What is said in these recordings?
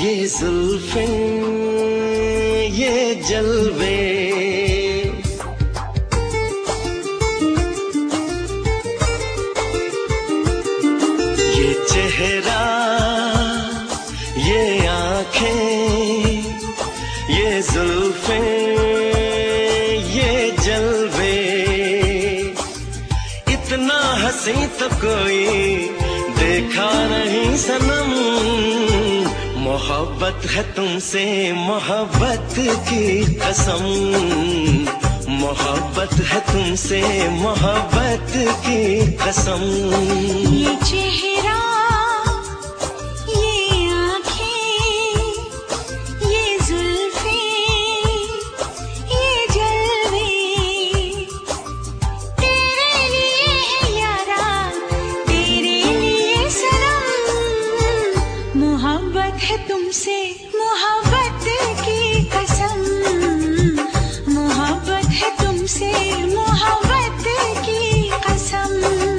ये जुल्फें ये जलवे, ये चेहरा ये आँखें, ये जुल्फें ये जलवे, इतना हंसी तो कोई देखा नहीं सनम। मोहब्बत है तुमसे मोहब्बत की कसम, मोहब्बत है तुमसे मोहब्बत की कसम। ये चेहरा ये आँखें ये जुल्फें ये जलवे, तेरे लिए है यारा तेरे लिए सनम। मोहब्बत है तुमसे मोहब्बत की कसम, मोहब्बत है तुमसे मोहब्बत की कसम।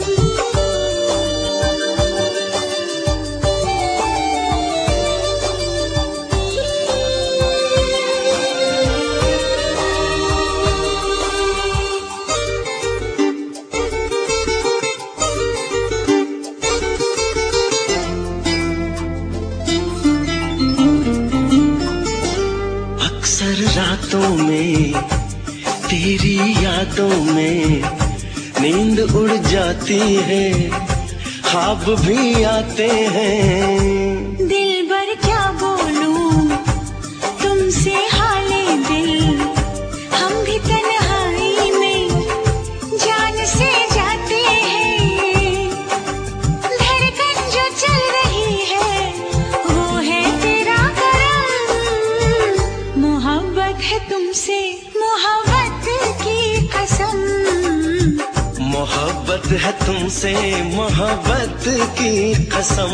अक्सर रातों में तेरी यादों में नींद उड़ जाती है, ख्वाब भी आते हैं। दिलबर क्या बोलूं तुमसे हाले दिल, हम भी तन्हाई में जान से जाते हैं। धड़कन जो चल रही है वो है तेरा करम। मोहब्बत है तुमसे मोहब्बत की कसम, मोहब्बत है तुमसे मोहब्बत की कसम।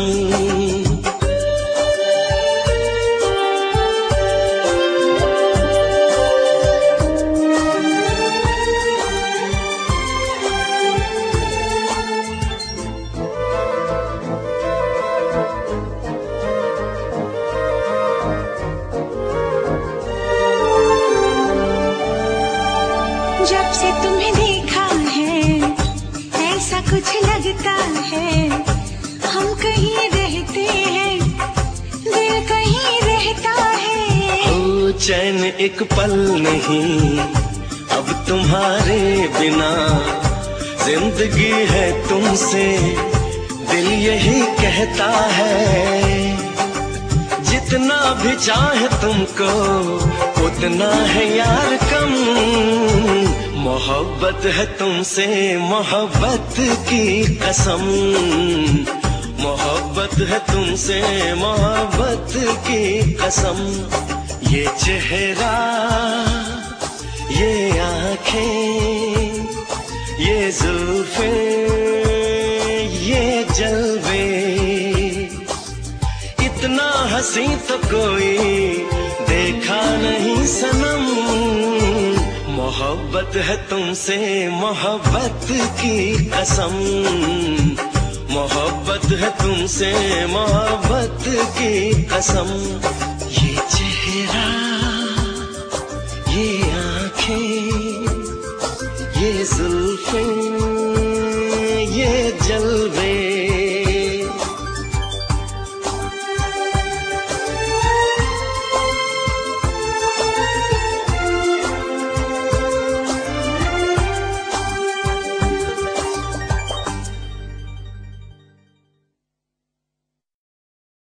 जब से तुम्हें देखा है ऐसा कुछ लगता है, हम कहीं रहते हैं दिल कहीं रहता है। ओ चैन एक पल नहीं अब तुम्हारे बिना, जिंदगी है तुमसे दिल यही कहता है। जितना भी चाहे तुमको उतना है यार कम, मोहब्बत है तुमसे मोहब्बत की कसम, मोहब्बत है तुमसे मोहब्बत की कसम। ये चेहरा ये आँखें ये जुल्फें ये जलवे, इतना हंसी तो कोई देखा नहीं सनम। मोहब्बत है तुमसे मोहब्बत की कसम, मोहब्बत है तुमसे मोहब्बत की कसम। ये चेहरा ये आँखें ये जुल्फें ये जलवे,